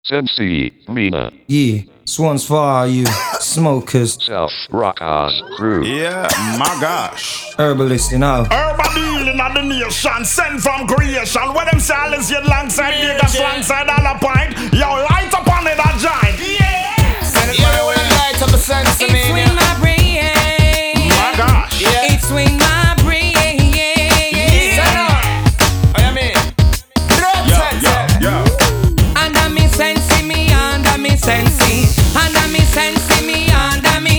Sensei, Mina. Yeah, this one's for all you smokers, Self, Rock on, Crew. Yeah, my gosh. herbalists, you know. Herb dealing of the nation, sent from creation. Where them sellers yet alongside Vegas, alongside all a pint. Yo, light up on it, a giant. Yeah! Send it my way, light up a sense of me. It's swing my brain. My gosh. Yeah. It's swing my brain. Send on. Oh, you mean? Yo. Under me sense, me under me sense. Under me sense, me under me.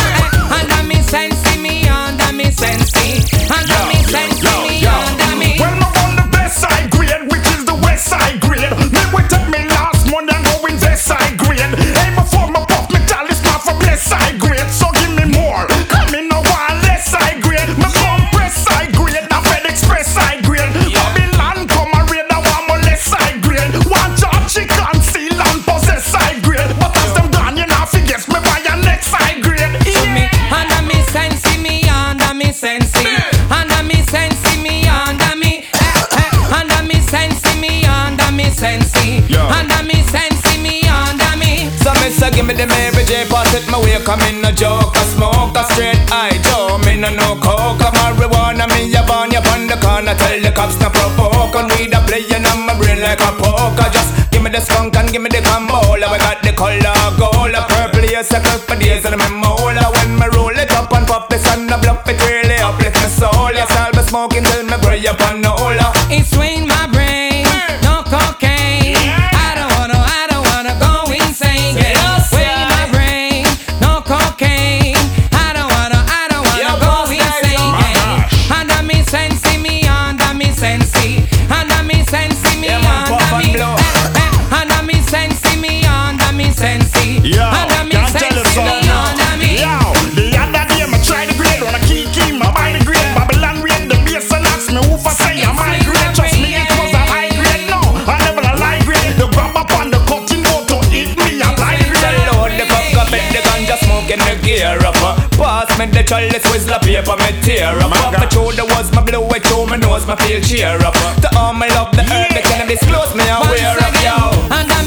Under me sense, me under me sense. Under me sense, me under me. Well, I'm on the best side grade, which is the west side grade. Me we take me last month and go in west side grade. Hey, before my puff me chalice not from left side grade. So give me more. Come in no one left side grade. Me come press side grade, I Fed Express side grade. Babylon come a raid, I want my left side grade. One chop chicken, seal and possess side grade. But as them done, you know, forget me buy your next side grade. Under me sense, me under me sense. Under me sense, me under me. Under me sense, me under me sense. Under me sense, me under me. So me say give me the Mary J. Pass it my way. Come in no joke, I smoke a straight eye Joe. Me no coke, a marijuana. Me a burn you on the corner. Tell the cops not provoke. And we the playing on my brain like a poker. Just give me the skunk and give me the cambola. We got the color gold, a purple here, circle for days and my mola. When me roll it up and pop this and the bluff it really uplift my soul. Yes, I'll be smoking till me pray upon the hola. It's swing my brain, no cocaine. I don't wanna go insane. Swing my brain, no cocaine. I don't wanna go insane. Under me sense, me under me sense. Under me sense, me under me. Under me sense, me under me sense. Under me sense, me under me. Yo, the other day I try the grade, wanna keep my buy the grade. Babylon read the bass and ask me who for say I'm high grade. Trust me, it was a high grade. No, I never a light grade. The grab up on the cutting board to eat me a light grade. Load the cup, got the ganja smoking the gear up. Pass me the chalice, whistle paper, me tear up. My shoulder was my blue, it through my nose, my feel cheer up. To all my love, the herb, the cannabis close me and wear up, yo. Under